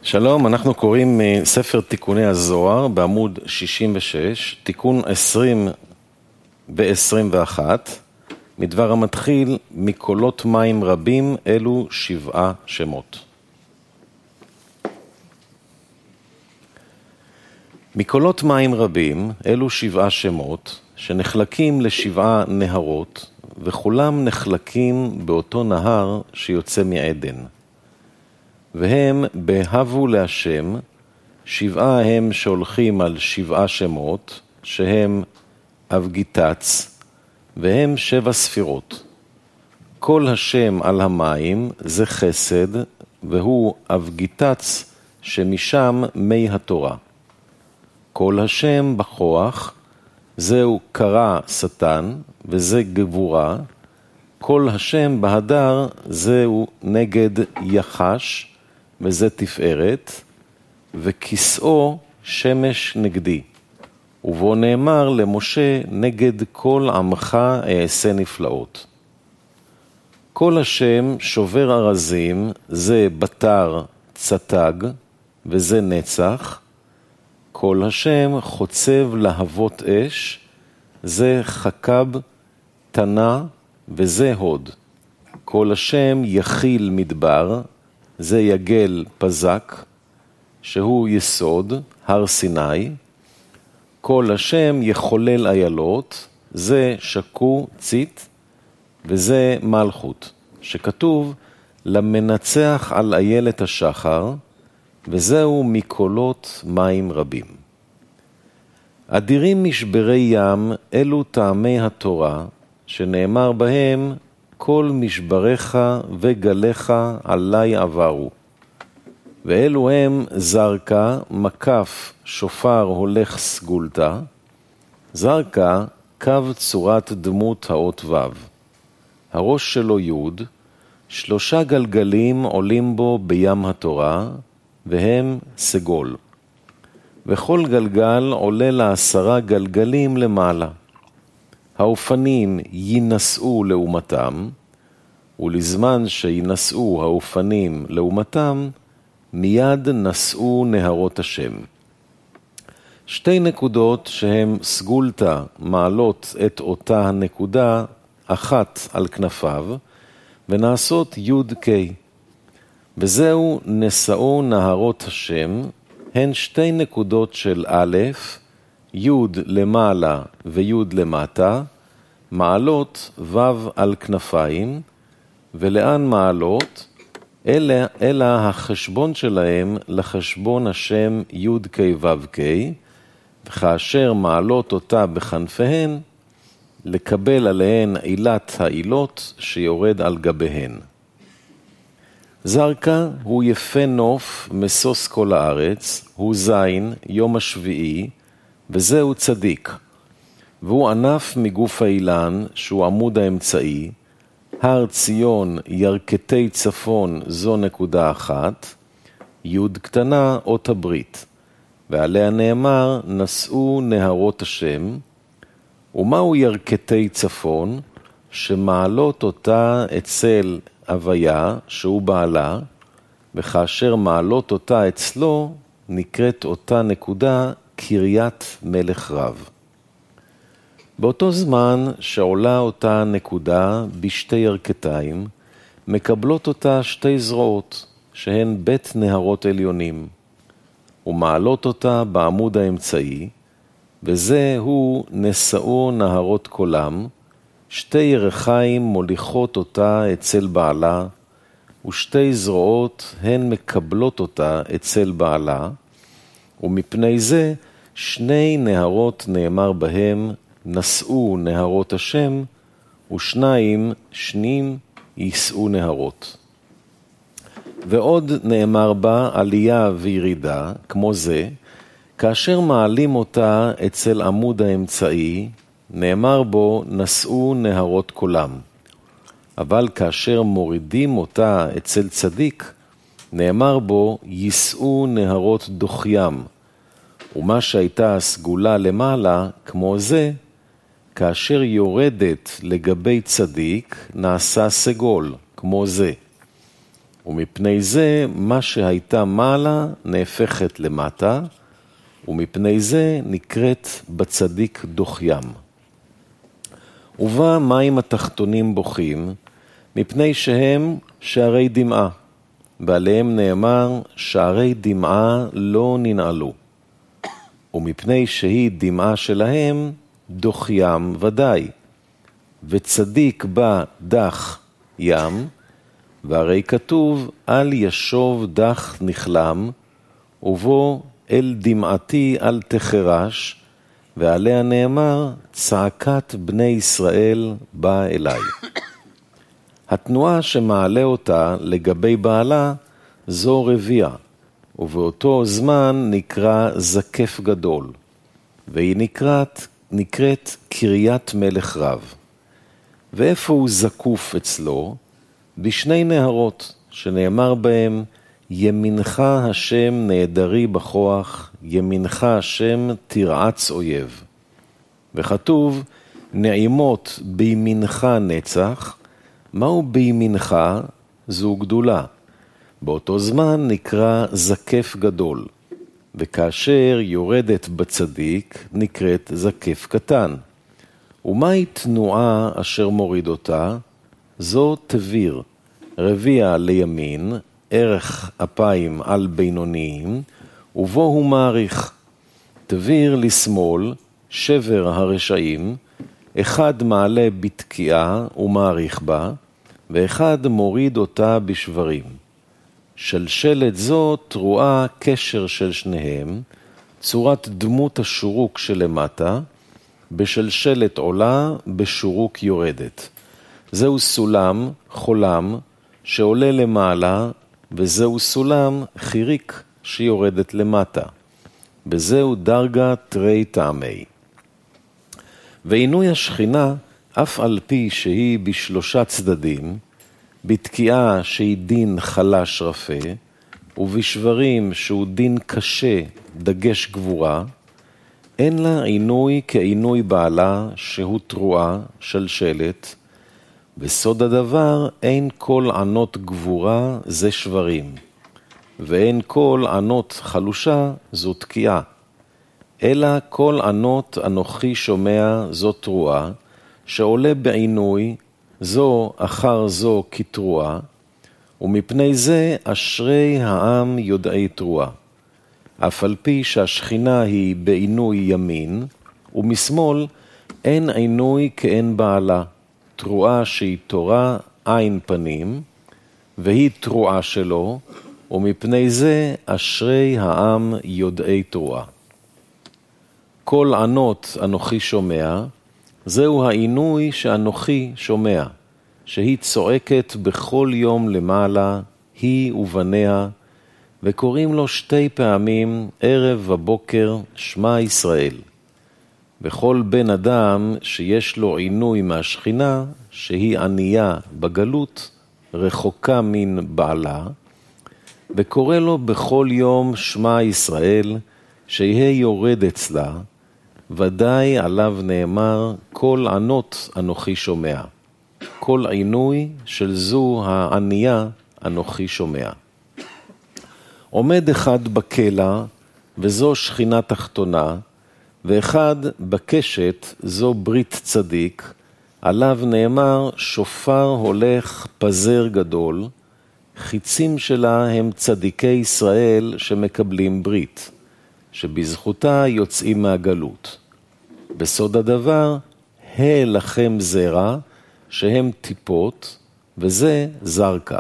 שלום, אנחנו קוראים ספר תיקוני הזוהר בעמוד 66, תיקון 20 ו-21, מדבר המתחיל, מקולות מים רבים אלו 7 שמות. מקולות מים רבים אלו 7 שמות שנחלקים ל7 נהרות, וכולם נחלקים באותו נהר שיוצא מעדן. והם בהבו להשם, 7 הם שהולכים על 7 שמות, שהם אבגיטץ, והם 7 ספירות. כל השם על המים זה חסד, והוא אבגיטץ שמשם מי התורה. כל השם בכוח, זהו קרא שטן, וזה גבורה. כל השם בהדר, זהו נגד יחש, וזה תפארת, וכיסאו שמש נגדי. ובו נאמר למשה, נגד כל עמך אעשה נפלאות. כל השם שובר ארזים, זה בתר צתג, וזה נצח. כל השם חוצב להבות אש, זה חכב תנה, וזה הוד. כל השם יחיל מדבר, זה יגל פזק, שהוא יסוד, הר סיני. כל השם יחולל איילות, זה שקו צית, וזה מלכות, שכתוב למנצח על איילת השחר, וזהו מקולות מים רבים. אדירים משברי ים, אלו טעמי התורה, שנאמר בהם, כל משבריך וגליך עלי עברו. ואלו הם זרקה, מקף, שופר הולך סגולתה. זרקה, קו צורת דמות האות ו'. הראש שלו יוד, 3 גלגלים עולים בו בים התורה, והם סגול. וכל גלגל עולה ל10 גלגלים למעלה. האופנים ינסעו לעומתם, ולזמן שינסעו האופנים לעומתם, מיד נסעו נהרות השם. 2 נקודות שהן סגולתה מעלות את אותה הנקודה, אחת על כנפיו, ונעשות י' ק'. וזהו נשאו נהרות השם, הן 2 נקודות של א', י' למעלה וי' למטה, מעלות ו' על כנפיים, ולאן מעלות? אלא החשבון שלהם לחשבון השם י' ק' ו' ק', וכאשר מעלות אותה בכנפיהן, לקבל עליהן עילת העילות שיורד על גביהן. זרקה הוא יפה נוף מסוס כל הארץ, הוא זין יום השביעי, וזהו צדיק, והוא ענף מגוף האילן, שהוא עמוד האמצעי, הר ציון ירכתי צפון זו נקודה אחת, י' קטנה אות הברית, ועליה נאמר נשאו נהרות השם. ומהו ירכתי צפון? שמעלות אותה אצל הוויה, שהוא בעלה, וכאשר מעלות אותה אצלו, נקראת אותה נקודה קריית מלך רב. באותו זמן שעולה אותה נקודה בשתי ירכתיים, מקבלות אותה 2 זרועות, שהן בית נהרות עליונים, ומעלות אותה בעמוד האמצעי, וזה הוא נשאו נהרות קולם, 2 ירחיים מוליכות אותה אצל בעלה, ו2 זרועות הן מקבלות אותה אצל בעלה, ומפני זה 2 נהרות נאמר בהם, נשאו נהרות השם, ו2 שנים יישאו נהרות. ועוד נאמר בה עלייה וירידה, כמו זה, כאשר מעלים אותה אצל עמוד האמצעי, נאמר בו נשאו נהרות קולם. אבל כאשר מורידים אותה אצל צדיק, נאמר בו יישאו נהרות דוחיים. ומה שהייתה הסגולה למעלה, כמו זה, כאשר יורדת לגבי צדיק, נעשה סגול, כמו זה. ומפני זה מה שהייתה מעלה נהפכת למטה, ומפני זה נקראת בצדיק דוח ים. ובה מים התחתונים בוכים, מפני שהם שערי דמעה, ועליהם נאמר שערי דמעה לא ננעלו. ומפני שהיא דמעה שלהם, דוח ים ודאי, וצדיק בה דח ים, והרי כתוב אל ישוב דח נכלם, ובו אל דמעתי אל תחרש, ועליה נאמר צעקת בני ישראל באה אליי. התנועה שמעלה אותה לגבי בעלה זו רביע, ובאותו זמן נקרא זקף גדול, והיא נקראת קריית מלך רב. ואיפה הוא זקוף אצלו? בשני נהרות שנאמר בהם ימינך השם נהדרי בכוח, ימינך השם תרעץ אויב. וכתוב נעימות בימינך נצח, מהו בימינך? זו גדולה. באותו זמן נקרא זקף גדול, וכאשר יורדת בצדיק נקראת זקף קטן. ומהי תנועה אשר מוריד אותה? זו תביר, רביע לימין, ערך אפיים על בינוניים, ובו הוא מעריך. תביר לשמאל, שבר הרשעים, אחד מעלה בתקיעה ומעריך בה, ואחד מוריד אותה בשברים. שלשלת זו תרועה קשר של שניהם, צורת דמות השורוק שלמטה, בשלשלת עולה, בשורוק יורדת. זהו סולם, חולם, שעולה למעלה, וזהו סולם, חיריק, שיורדת למטה. וזהו דרגה תרי טעמי. ועינוי השכינה, אף על פי שהיא בשלושה צדדים, בתקיעה שהיא דין חלש רפה, ובשברים שהוא דין קשה דגש גבורה, אין לה עינוי כעינוי בעלה שהוא תרועה שלשלת, בסוד הדבר אין כל ענות גבורה זה שברים, ואין כל ענות חלושה זו תקיעה, אלא כל ענות אנוכי שומע זו תרועה, שעולה בעינוי זו אחר זו כתרועה, ומפני זה אשרי העם יודעי תרועה. אף על פי שהשכינה היא בעינוי ימין, ומשמאל אין עינוי כאין בעלה, תרועה שהיא תורה עין פנים, והיא תרועה שלו, ומפני זה אשרי העם יודעי תרועה. כל ענות אנוכי שומע, זהו העינוי שאנוכי שומע, שהיא צועקת בכל יום למעלה, היא ובניה, וקוראים לו 2 פעמים ערב ובוקר שמע ישראל. וכל בן אדם שיש לו עינוי מהשכינה, שהיא ענייה בגלות, רחוקה מן בעלה, וקורא לו בכל יום שמע ישראל, שיהיה יורד אצלה, ודאי עליו נאמר כל ענות אנוכי שומע. כל עינוי של זו הענייה אנוכי שומע. עומד אחד בקלה, וזו שכינה תחתונה, ואחד בקשת, זו ברית צדיק, עליו נאמר שופר הולך פזר גדול, חיצים שלה הם צדיקי ישראל שמקבלים ברית, שבזכותה יוצאים מהגלות. בסוד הדבר, לכם זרע, שהם טיפות, וזה זרקה.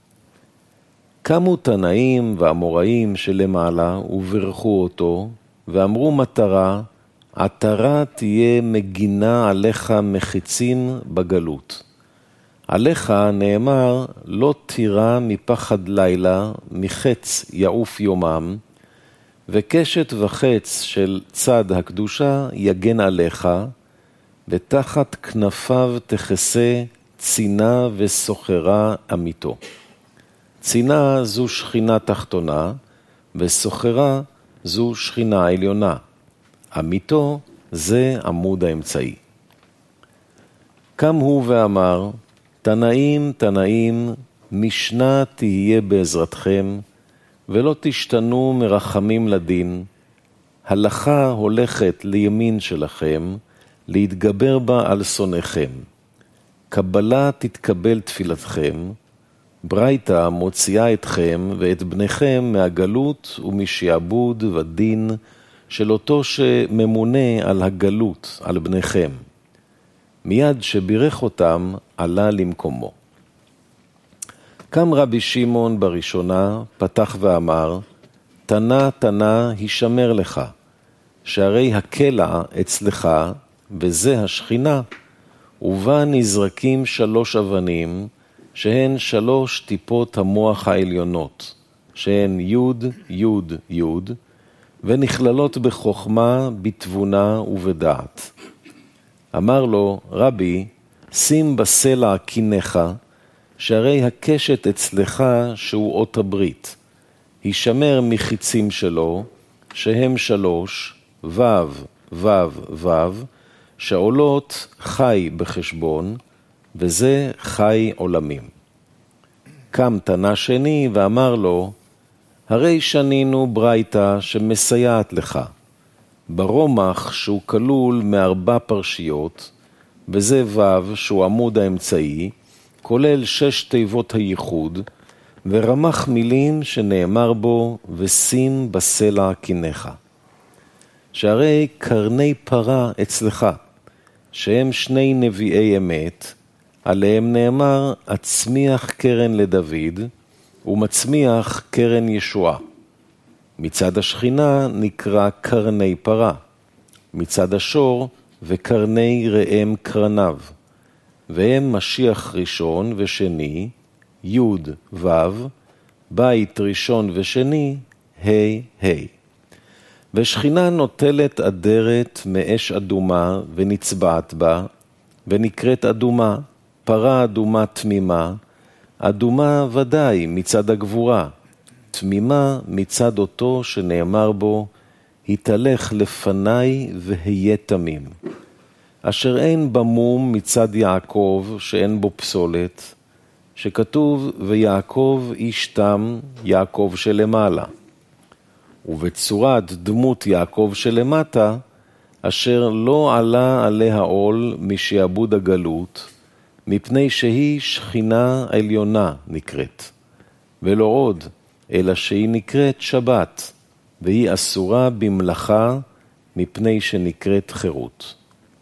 קמו תנאים ואמוראים שלמעלה וברכו אותו, ואמרו מטרה, עטרה תהיה מגינה עליך מחיצים בגלות. עליך נאמר, לא תירא מפחד לילה, מחץ יעוף יומם, וקשת וחץ של צד הקדושה יגן עליך, ותחת כנפיו תכסה צינה וסוחרה אמיתו. צינה זו שכינה תחתונה, וסוחרה זו שכינה עליונה. אמיתו זה עמוד האמצעי. קם הוא ואמר, תנאים, תנאים, משנה תהיה בעזרתכם, ולא תשתנו מרחמים לדין. הלכה הולכת לימין שלכם, להתגבר בה על שונאיכם. קבלה תתקבל תפילתכם, ברייתא מוציאה אתכם ואת בניכם מהגלות ומשעבוד ודין של אותו שממונה על הגלות, על בניכם. מיד שבירך אותם, עלה למקומו. קם רבי שמעון בראשונה, פתח ואמר, תנה תנה הישמר לך, שהרי הקלע אצלך, וזה השכינה, ובה נזרקים 3 אבנים, שהן 3 טיפות המוח העליונות, שהן יוד, יוד, יוד, ונכללות בחוכמה, בתבונה ובדעת. אמר לו, רבי, שים בסלע קיניך, שהרי הקשת אצלך שהוא אות הברית. הישמר מחיצים שלו, שהם 3, וו, וו, וו, שעולות חי בחשבון, וזה חי עולמים. קם תנה שני ואמר לו, הרי שנינו ברייתא שמסייעת לך, ברומח שהוא כלול מ4 פרשיות, וזה וו שהוא עמוד האמצעי, כולל 6 תיבות הייחוד, ורמח מילים שנאמר בו, ושים בסלע קיניך. שהרי קרני פרה אצלך, שהם 2 נביאי אמת, עליהם נאמר, הצמיח קרן לדוד, ומצמיח קרן ישועה. מצד השכינה נקרא קרני פרה, מצד השור וקרני ראם קרניו, והם משיח ראשון ושני, יוד וו, בית ראשון ושני, ה' ה'. ושכינה נוטלת אדרת מאש אדומה ונצבעת בה, ונקראת אדומה, פרה אדומה תמימה, אדומה ודאי מצד הגבורה, תמימה מצד אותו שנאמר בו, התהלך לפניי והיה תמים. אשר אין במום מצד יעקב שאין בו פסולת, שכתוב ויעקב איש תם, יעקב שלמעלה. ובצורת דמות יעקב שלמטה, אשר לא עלה עליה עול משעבוד הגלות, מפני שהיא שכינה עליונה נקראת, ולא עוד, אלא שהיא נקראת שבת, והיא אסורה במלאכה מפני שנקראת חירות.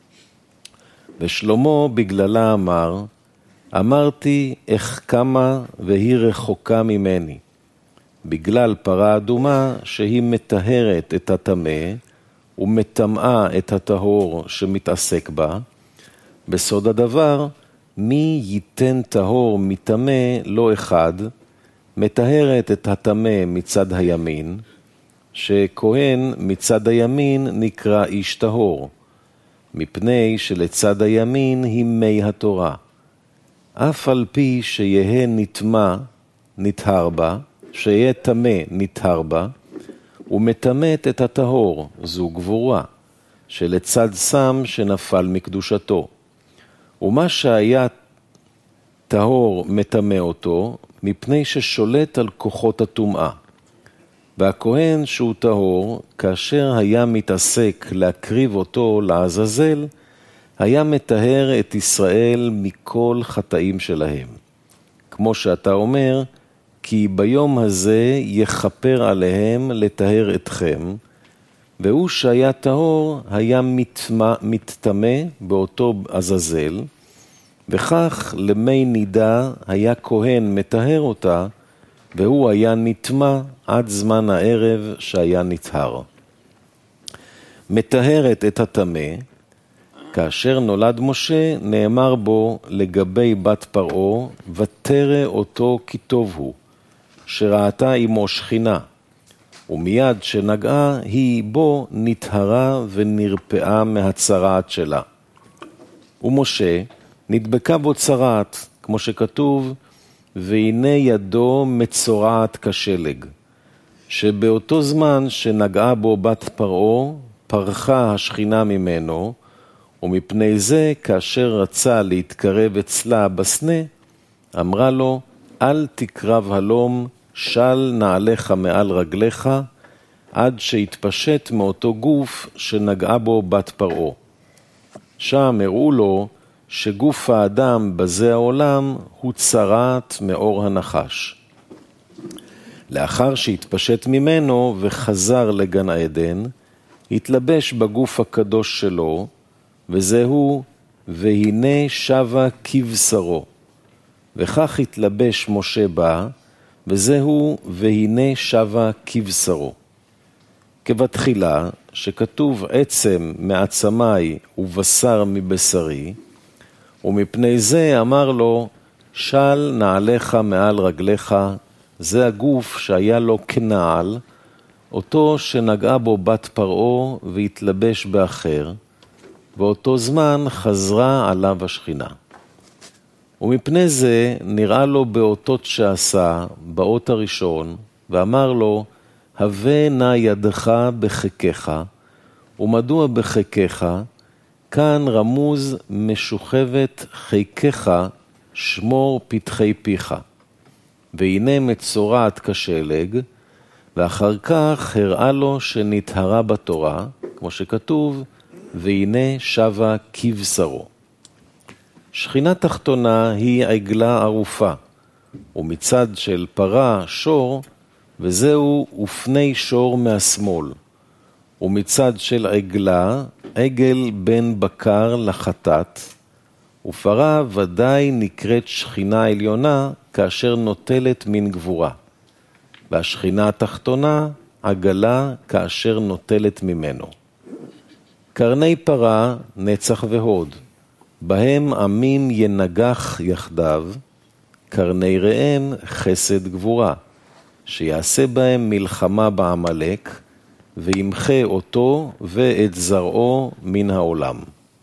ושלמה בגללה אמר, אמרתי איך קמה והיא רחוקה ממני, בגלל פרה אדומה שהיא מטהרת את הטמא ומטמאה את הטהור שמתעסק בה. בסוד הדבר, מי ייתן טהור מטמא לא אחד, מטהרת את הטמא מצד הימין, שכהן מצד הימין נקרא איש טהור, מפני שלצד הימין היא מי התורה. אף על פי שיהיה נטמא נטהר בה, שיהיה טמא נטהר בה, ומטמאת את הטהור, זו גבורה, שלצד סם שנפל מקדושתו. ומה שהיה טהור מטמא אותו, מפני ששולט על כוחות הטומאה. והכהן שהוא טהור, כאשר היה מתעסק להקריב אותו לעזאזל, היה מטהר את ישראל מכל חטאים שלהם. כמו שאתה אומר, כי ביום הזה יכפר עליהם לטהר אתכם, והוא שהיה טהור היה מתטמא באותו עזאזל, וכך למי נידה היה כהן מטהר אותה, והוא היה נטמא עד זמן הערב שהיה נטהר. מטהרת את הטמא, כאשר נולד משה נאמר בו לגבי בת פרעה, ותרא אותו כי טוב הוא, שראתה עמו שכינה, ומיד שנגעה היא בו נטהרה ונרפאה מהצרעת שלה. ומשה נדבקה בו צרעת, כמו שכתוב, והנה ידו מצורעת כשלג, שבאותו זמן שנגעה בו בת פרעה, פרחה השכינה ממנו, ומפני זה כאשר רצה להתקרב אצלה בסנה, אמרה לו, אל תקרב הלום, של נעליך מעל רגליך, עד שהתפשט מאותו גוף שנגעה בו בת פרעה. שם הראו לו שגוף האדם בזה העולם הוא צרת מאור הנחש. לאחר שהתפשט ממנו וחזר לגן העדן, התלבש בגוף הקדוש שלו, וזהו והנה שבה כבשרו. וכך התלבש משה בה, וזהו והנה שבה כבשרו. כבתחילה, שכתוב עצם מעצמי ובשר מבשרי, ומפני זה אמר לו, של נעליך מעל רגליך, זה הגוף שהיה לו כנעל, אותו שנגעה בו בת פרעה והתלבש באחר, באותו זמן חזרה עליו השכינה. ומפני זה נראה לו באותות שעשה, באות הראשון, ואמר לו, הווה נא ידך בחיקך, ומדוע בחיקך? כאן רמוז משוכבת חיקך, שמור פתחי פיך. והנה מצורעת כשלג, ואחר כך הראה לו שנטהרה בתורה, כמו שכתוב, והנה שבה כבשרו. שכינה תחתונה היא עגלה ערופה, ומצד של פרה שור, וזהו ופני שור מהשמאל. ומצד של עגלה, עגל בן בקר לחטאת, ופרה ודאי נקראת שכינה עליונה כאשר נוטלת מן גבורה. והשכינה התחתונה עגלה כאשר נוטלת ממנו. קרני פרה נצח והוד, בהם עמים ינגח יחדיו, קרני ראם חסד גבורה, שיעשה בהם מלחמה בעמלק, וימחה אותו ואת זרעו מן העולם.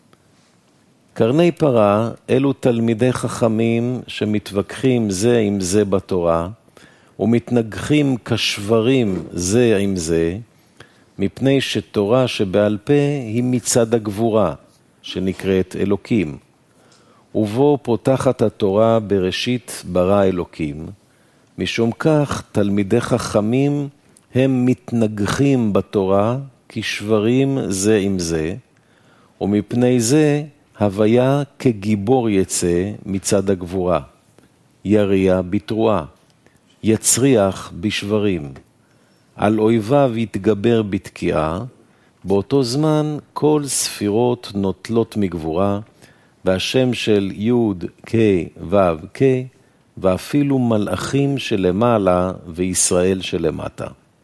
קרני פרה אלו תלמידי חכמים שמתווכחים זה עם זה בתורה, ומתנגחים כשברים זה עם זה, מפני שתורה שבעל פה היא מצד הגבורה, שנקראת אלוקים. ובו פותחת התורה בראשית ברא אלוקים, משום כך תלמידי חכמים הם מתנגחים בתורה כשברים זה עם זה, ומפני זה הוויה כגיבור יצא מצד הגבורה, יריע בתרועה, יצריח בשברים, על אויביו יתגבר בתקיעה, באותו זמן כל ספירות נוטלות מגבורה, והשם של י' כ' ו' כ', ואפילו מלאכים שלמעלה וישראל שלמטה.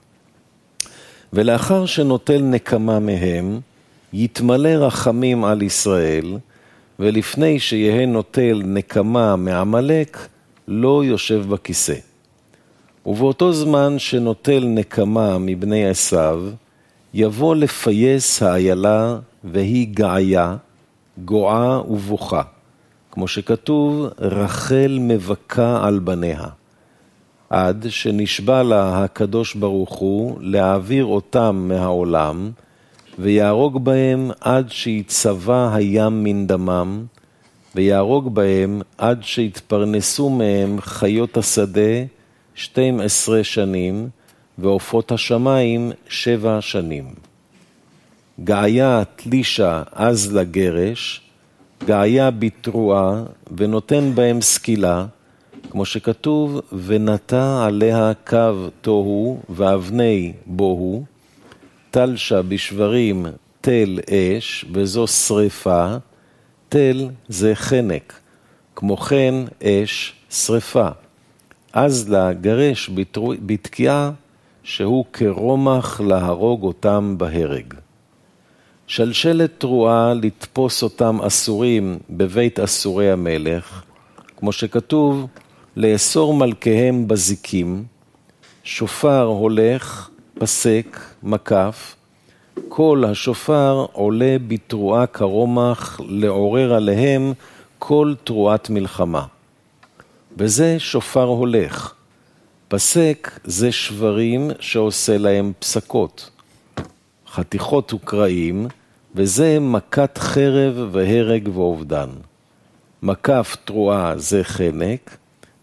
ולאחר שנוטל נקמה מהם, יתמלא רחמים על ישראל, ולפני שיהיה נוטל נקמה מעמלק, לא יושב בכיסא. ובאותו זמן שנוטל נקמה מבני עשיו, יבוא לפייס האיילה והיא געיה, גועה ובוכה, כמו שכתוב, רחל מבכה על בניה, עד שנשבע לה הקדוש ברוך הוא להעביר אותם מהעולם, ויהרוג בהם עד שיצבע הים מן דמם, ויהרוג בהם עד שיתפרנסו מהם חיות השדה 12 שנים, ועופות השמיים 7 שנים. געיה תלישה אז לגרש, געיה בתרועה, ונותן בהם סקילה, כמו שכתוב, ונטע עליה קו תוהו ואבני בוהו, תלשה בשברים תל אש, וזו שריפה, תל זה חנק, כמו כן אש שריפה. אז לגרש בתקיעה, שהוא כרומח להרוג אותם בהרג. שלשלת תרועה לתפוס אותם אסורים בבית אסורי המלך, כמו שכתוב, לאסור מלכיהם בזיקים, שופר הולך, פסק, מקף, כל השופר עולה בתרועה כרומח לעורר עליהם כל תרועת מלחמה. וזה שופר הולך. פסק זה שברים שעושה להם פסקות. חתיכות וקרעים, וזה מכת חרב והרג ואובדן. מקף תרועה זה חנק,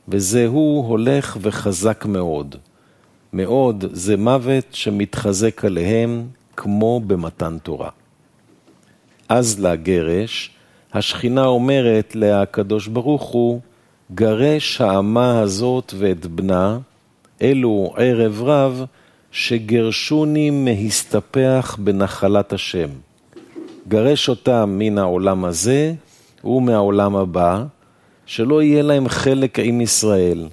וזהו הולך וחזק מאוד. מאוד זה מוות שמתחזק עליהם כמו במתן תורה. אז לגרש, השכינה אומרת לקדוש ברוך הוא, גרש האמה הזאת ואת בנה, אלו ערב רב שגרשוני מהסתפח בנחלת השם. גרש אותם מן העולם הזה ומהעולם הבא, שלא יהיה להם חלק עם ישראל.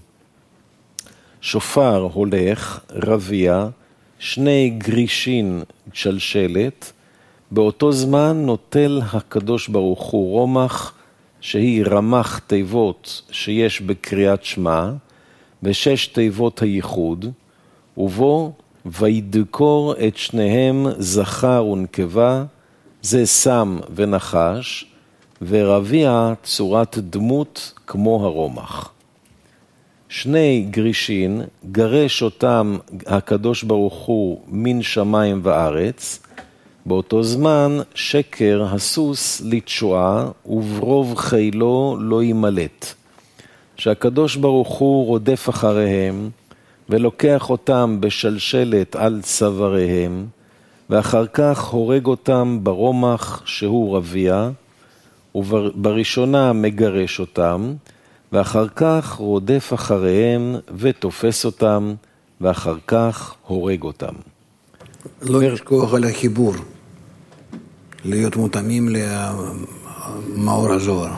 שופר הולך, רביע, 2 גרישין שלשלת, באותו זמן נוטל הקדוש ברוך הוא רומח, שהיא רמח תיבות שיש בקריאת שמע, ו6 תיבות הייחוד, ובו וידקור את שניהם זכר ונקבה, זה סם ונחש, ורביע צורת דמות כמו הרומח. 2 גרישין, גרש אותם הקדוש ברוך הוא מן שמיים וארץ, באותו זמן שקר הסוס לתשועה, וברוב חילו לא ימלט. שהקדוש ברוך הוא רודף אחריהם, ולוקח אותם בשלשלת על צוואריהם, ואחר כך הורג אותם ברומח שהוא רביע, ובראשונה מגרש אותם, ואחר כך רודף אחריהם ותופס אותם, ואחר כך הורג אותם. לא לשכוח על החיבור, להיות מותאמים למאור הזוהר.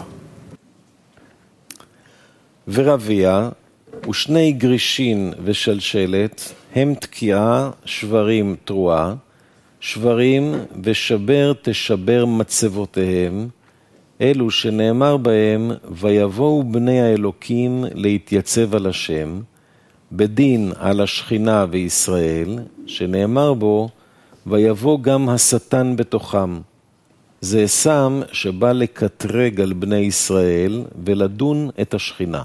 ורביע ו2 גרישין ושלשלת הם תקיעה, שברים תרועה, שברים ושבר תשבר מצבותיהם, אלו שנאמר בהם, ויבואו בני האלוקים להתייצב על השם, בדין על השכינה וישראל, שנאמר בו, ויבוא גם השטן בתוכם. זה סם שבא לקטרג על בני ישראל ולדון את השכינה.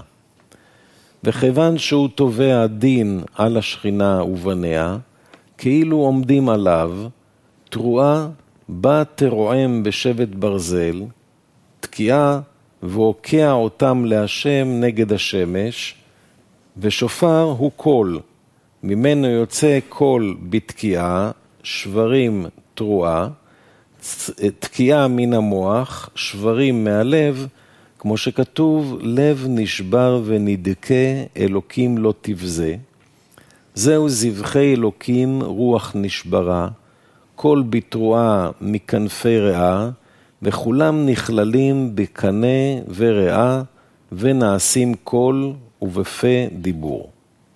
וכיוון שהוא תובע דין על השכינה ובניה, כאילו עומדים עליו, תרועה בא תרועם בשבט ברזל, תקיעה והוקע אותם להשם נגד השמש, ושופר הוא קול, ממנו יוצא קול בתקיעה, שברים תרועה, תקיעה מן המוח, שברים מהלב, כמו שכתוב, לב נשבר ונדכה, אלוקים לא תבזה. זהו זבחי אלוקים, רוח נשברה, קול בתרועה מכנפי ריאה, וכולם נכללים בקנה וריאה, ונעשים קול ובפה דיבור.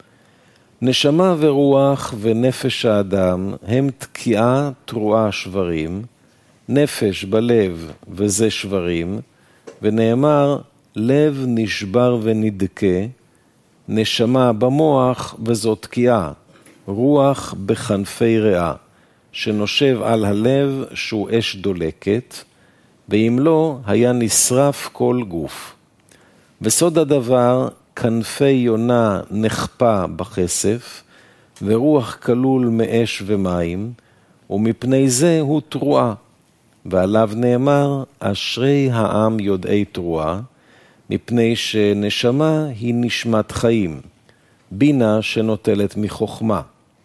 נשמה ורוח ונפש האדם הם תקיעה תרועה שברים, נפש בלב וזה שברים, ונאמר לב נשבר ונדכה, נשמה במוח וזו תקיעה, רוח בכנפי ריאה, שנושב על הלב שהוא אש דולקת, ואם לא היה נשרף כל גוף. וסוד הדבר, כנפי יונה נחפה בכסף, ורוח כלול מאש ומים, ומפני זה הוא תרועה. ועליו נאמר, אשרי העם יודעי תרועה, מפני שנשמה היא נשמת חיים, בינה שנוטלת מחוכמה.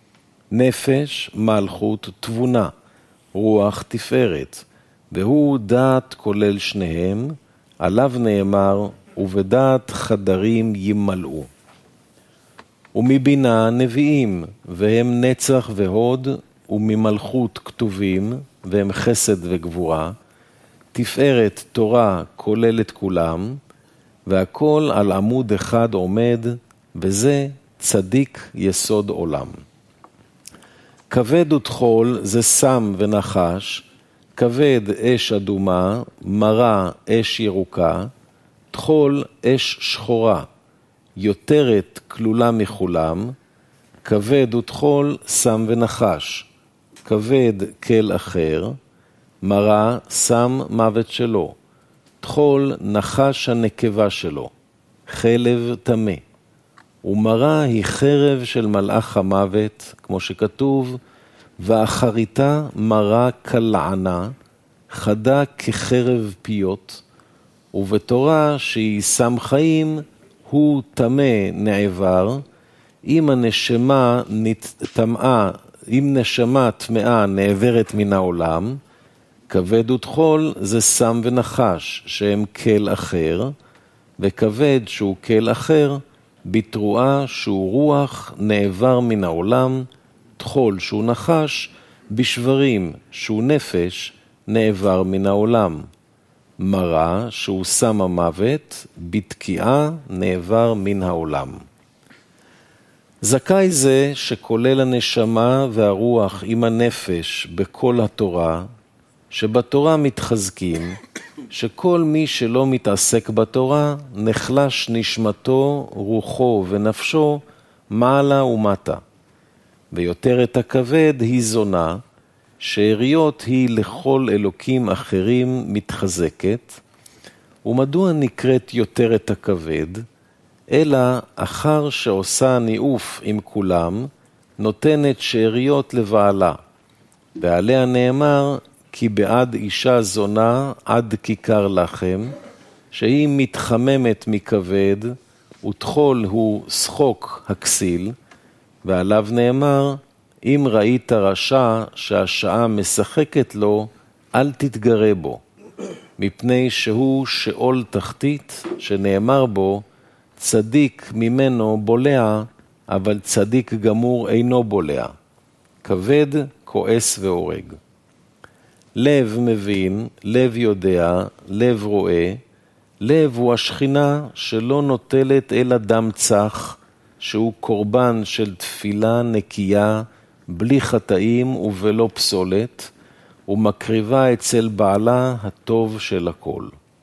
נפש, מלכות, תבונה, רוח תפארת, והוא דעת כולל שניהם, עליו נאמר, ובדעת חדרים ימלאו. ומבינה נביאים, והם נצח והוד, וממלכות כתובים, והם חסד וגבורה, תפארת תורה כוללת כולם, והכל על עמוד אחד עומד, וזה צדיק יסוד עולם. כבד ותחול זה סם ונחש, כבד אש אדומה, מרה אש ירוקה, תחול אש שחורה, יותרת כלולה מכולם, כבד ותחול סם ונחש, כבד כל אחר, מרה סם מוות שלו, תחול נחש הנקבה שלו, חלב תמה, ומרה היא חרב של מלאך המוות, כמו שכתוב, ואחריתה מרה כלענה, חדה כחרב פיות, ובתורה שהיא סם חיים, הוא טמא נעבר, אם נשמה טמאה נעברת מן העולם, כבד וטחול זה סם ונחש שהם כל אחר, וכבד שהוא כל אחר, בתרועה שהוא רוח נעבר מן העולם, טחול שהוא נחש, בשברים שהוא נפש נעבר מן העולם. מרה שהוא סם המוות, בתקיעה נעבר מן העולם. זכאי זה שכולל הנשמה והרוח עם הנפש בכל התורה, שבתורה מתחזקים, שכל מי שלא מתעסק בתורה, נחלש נשמתו, רוחו ונפשו, מעלה ומטה. ויותר את הכבד היא זונה, שאריות היא לכל אלוקים אחרים מתחזקת, ומדוע נקראת יותר את הכבד? אלא אחר שעושה ניאוף עם כולם, נותנת שאריות לבעלה. ועליה נאמר, כי בעד אישה זונה עד כיכר לחם, שהיא מתחממת מכבד, וטחול הוא שחוק הכסיל, ועליו נאמר, אם ראית רשע שהשעה משחקת לו, אל תתגרה בו, מפני שהוא שאול תחתית, שנאמר בו, צדיק ממנו בולע, אבל צדיק גמור אינו בולע. כבד, כועס והורג. לב מבין, לב יודע, לב רואה, לב הוא השכינה שלא נוטלת אלא דם צח, שהוא קורבן של תפילה נקייה, בלי חטאים ובלא פסולת, ומקריבה אצל בעלה הטוב של הכל.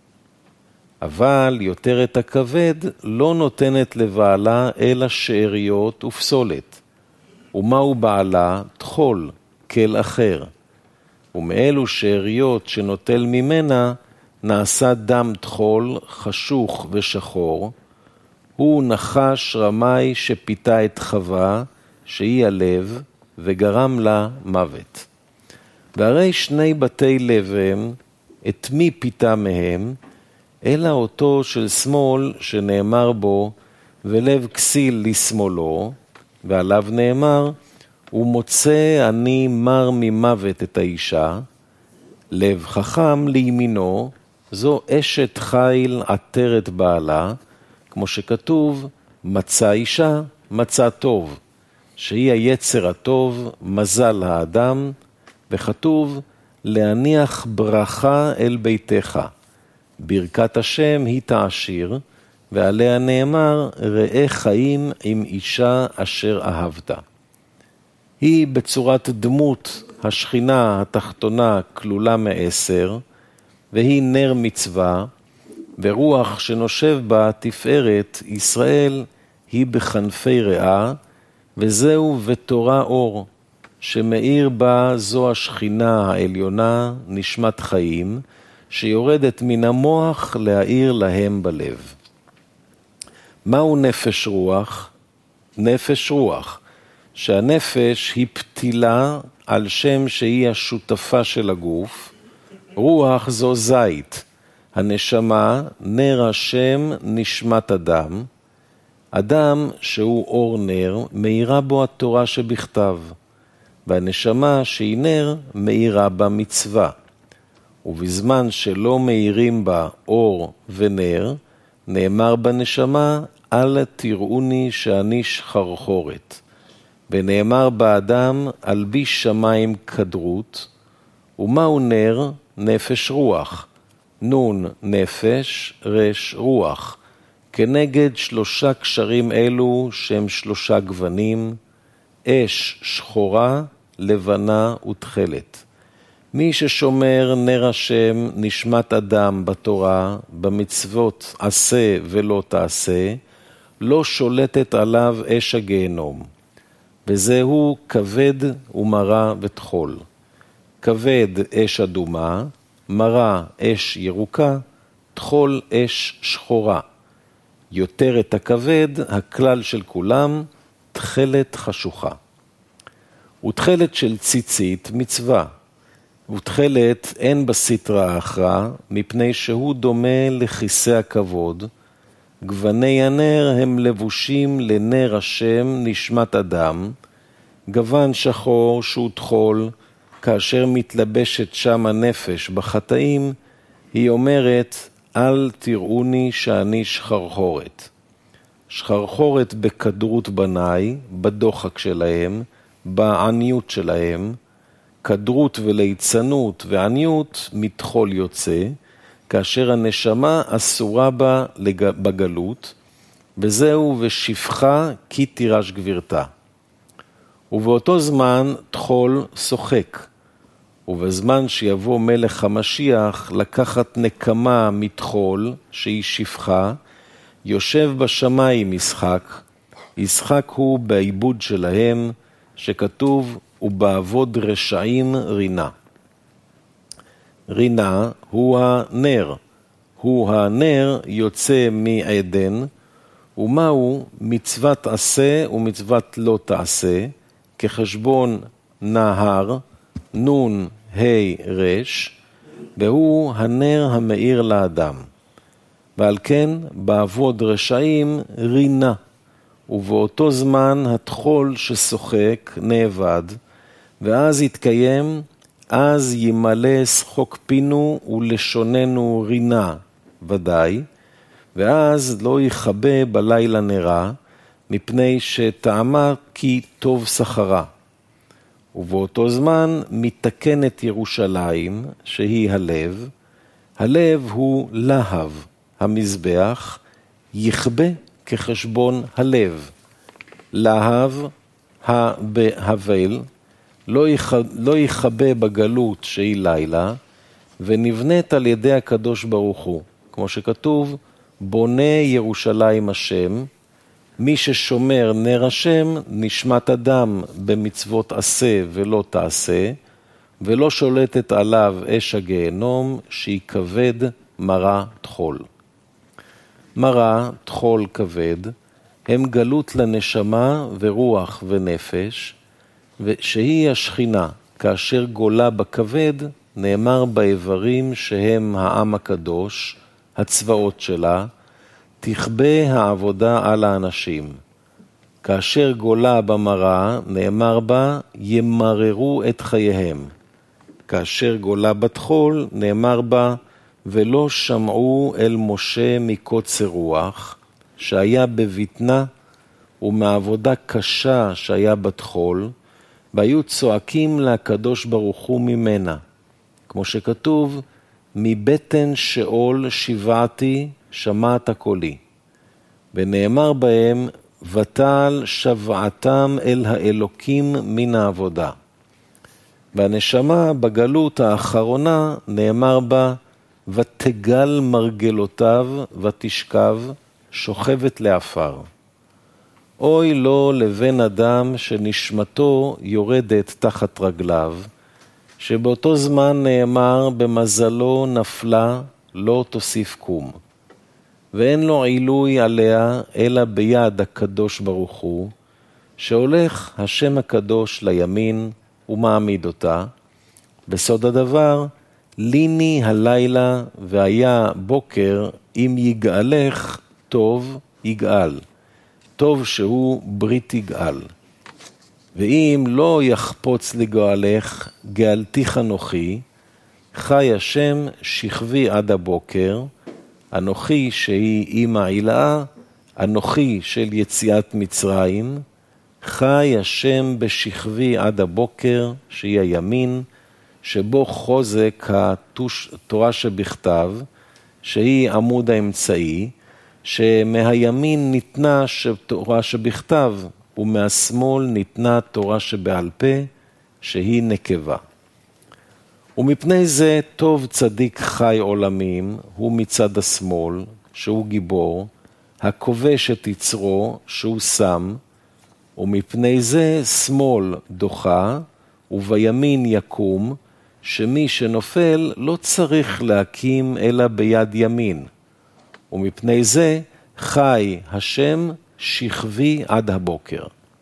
אבל יותר את הכבד לא נותנת לבעלה אלא שאריות ופסולת. ומהו בעלה? טחול, כל אחר. ומאלו שאריות שנוטל ממנה נעשה דם טחול, חשוך ושחור. הוא נחש רמאי שפיתה את חווה, שהיא הלב, וגרם לה מוות. והרי שני בתי לב הם, את מי פיתה מהם? אלא אותו של שמאל שנאמר בו, ולב כסיל לשמאלו, ועליו נאמר, הוא מוצא אני מר ממוות את האישה, לב חכם לימינו, זו אשת חיל עטרת בעלה, כמו שכתוב, מצא אישה, מצא טוב, שהיא היצר הטוב, מזל האדם, וכתוב, להניח ברכה אל ביתך. ברכת השם היא תעשיר, ועליה נאמר, ראה חיים עם אישה אשר אהבת. היא בצורת דמות השכינה התחתונה כלולה מעשר, והיא נר מצווה, ורוח שנושב בה תפארת ישראל היא בכנפי ריאה, וזהו ותורה אור, שמאיר בה זו השכינה העליונה נשמת חיים, שיורדת מן המוח להאיר להם בלב. מהו נפש רוח? נפש רוח, שהנפש היא פתילה על שם שהיא השותפה של הגוף, רוח זו זית, הנשמה נר השם נשמת אדם, אדם שהוא אור נר מאירה בו התורה שבכתב, והנשמה שהיא נר מאירה בה מצווה. ובזמן שלא מאירים בה אור ונר, נאמר בנשמה, אל תראוני שאני שחרחורת. ונאמר באדם, אלביש שמיים כדרות. ומהו נר? נפש רוח. נון נפש, רש רוח. כנגד שלושה קשרים אלו שהם שלושה גוונים, אש שחורה, לבנה ותכלת. מי ששומר נר השם נשמת אדם בתורה, במצוות עשה ולא תעשה, לא שולטת עליו אש הגיהנום. וזהו כבד ומרה וטחול. כבד אש אדומה, מרה אש ירוקה, טחול אש שחורה. יותר את הכבד, הכלל של כולם, תכלת חשוכה. ותכלת של ציצית מצווה. ותכלת אין בסתרה האחרה, מפני שהוא דומה לכיסא הכבוד, גווני הנר הם לבושים לנר השם נשמת אדם, גוון שחור שהוא תחול, כאשר מתלבשת שם הנפש בחטאים, היא אומרת, אל תראוני שאני שחרחורת. שחרחורת בכדרות בניי, בדוחק שלהם, בעניות שלהם, כדרות וליצנות ועניות מתחול יוצא, כאשר הנשמה אסורה בה בגלות, וזהו ושפחה כי תירש גבירתה. ובאותו זמן תחול שוחק, ובזמן שיבוא מלך המשיח לקחת נקמה מתחול שהיא שפחה, יושב בשמיים ישחק, ישחק הוא בעיבוד שלהם, שכתוב, ובעבוד רשעים רינה. רינה הוא הנר, הוא הנר יוצא מעדן, ומהו מצוות עשה ומצוות לא תעשה, כחשבון נהר, נון, ה' רש, והוא הנר המאיר לאדם. ועל כן בעבוד רשעים רינה, ובאותו זמן התחול ששוחק נאבד, ואז יתקיים, אז ימלא שחוק פינו ולשוננו רינה, ודאי, ואז לא יכבה בלילה נרה, מפני שטעמה כי טוב שכרה. ובאותו זמן מתקנת ירושלים, שהיא הלב, הלב הוא להב, המזבח, יכבה כחשבון הלב. להב בהבל, לא יכבה בגלות שהיא לילה, ונבנית על ידי הקדוש ברוך הוא. כמו שכתוב, בונה ירושלים השם, מי ששומר נר השם נשמת אדם במצוות עשה ולא תעשה, ולא שולטת עליו אש הגיהנום שיקבד מרה תחול. מרה, תחול כבד, הם גלות לנשמה ורוח ונפש, שהיא השכינה, כאשר גולה בכבד, נאמר באיברים שהם העם הקדוש, הצבאות שלה, תכבה העבודה על האנשים. כאשר גולה במרה, נאמר בה, ימררו את חייהם. כאשר גולה בתחול, נאמר בה, ולא שמעו אל משה מקוצר רוח, שהיה בביטנה, ומעבודה קשה שהיה בתחול, והיו צועקים לקדוש ברוך הוא ממנה. כמו שכתוב, מבטן שאול שבעתי, שמעת קולי. ונאמר בהם, ותעל שבעתם אל האלוקים מן העבודה. והנשמה בגלות האחרונה נאמר בה, ותגל מרגלותיו ותשכב, שוכבת לאפר. אוי לו לבן אדם שנשמתו יורדת תחת רגליו, שבאותו זמן נאמר במזלו נפלה לא תוסיף קום. ואין לו עילוי עליה אלא ביד הקדוש ברוך הוא, שהולך השם הקדוש לימין ומעמיד אותה. בסוד הדבר, ליני הלילה והיה בוקר, אם יגאלך טוב יגאל, טוב שהוא ברית יגאל. ואם לא יחפוץ לגאלך, גאלתיך אנוכי, חי השם שכבי עד הבוקר, אנוכי שהיא אימא עילאה, אנוכי של יציאת מצרים, חי השם בשכבי עד הבוקר, שהיא הימין, שבו חוזק התורה שבכתב, שהיא עמוד האמצעי, שמהימין ניתנה תורה שבכתב, ומהשמאל ניתנה תורה שבעל פה, שהיא נקבה. ומפני זה טוב צדיק חי עולמים, הוא מצד השמאל, שהוא גיבור, הכובש את יצרו, שהוא שם, ומפני זה שמאל דוחה, ובימין יקום, שמי שנופל לא צריך להקים אלא ביד ימין. ומפני זה חי השם שכבי עד הבוקר.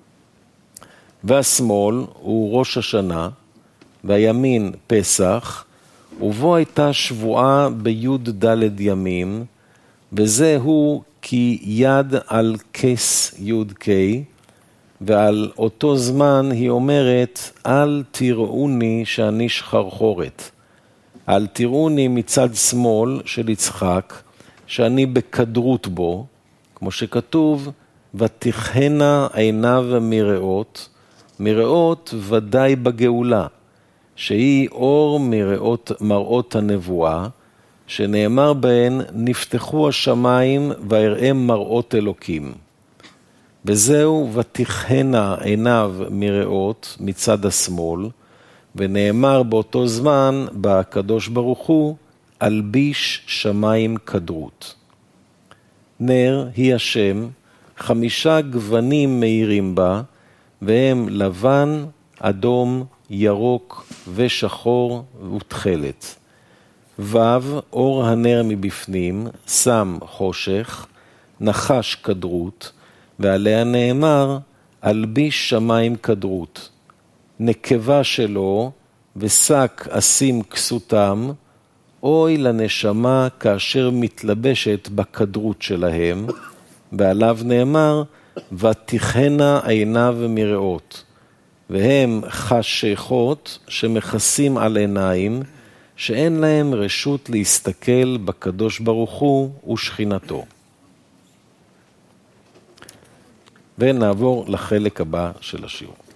והשמאל הוא ראש השנה, והימין פסח, ובו הייתה שבועה ביוד ד' ימים, וזה הוא כי יד על כס יוד קי, ועל אותו זמן היא אומרת, אל תראוני שאני שחרחורת. אל תראוני מצד שמאל של יצחק, שאני בכדרות בו, כמו שכתוב, ותכהנה עיניו מראות, מראות ודאי בגאולה, שהיא אור מראות הנבואה, שנאמר בהן, נפתחו השמיים ויראם מראות אלוקים. וזהו, ותכהנה עיניו מראות מצד השמאל, ונאמר באותו זמן, בקדוש ברוך הוא, אלביש שמיים כדרות. נר היא השם, 5 גוונים מאירים בה, והם לבן, אדום, ירוק ושחור ותכלת. אור הנר מבפנים, שם חושך, נחש כדרות, ועליה נאמר, אלביש שמיים כדרות. נקבה שלו, ושק אשים כסותם, אוי לנשמה כאשר מתלבשת בכדרות שלהם, ועליו נאמר, ותכהנה עיניו מראות, והם חשכות שמכסים על עיניים, שאין להם רשות להסתכל בקדוש ברוך הוא ושכינתו. ונעבור לחלק הבא של השיעור.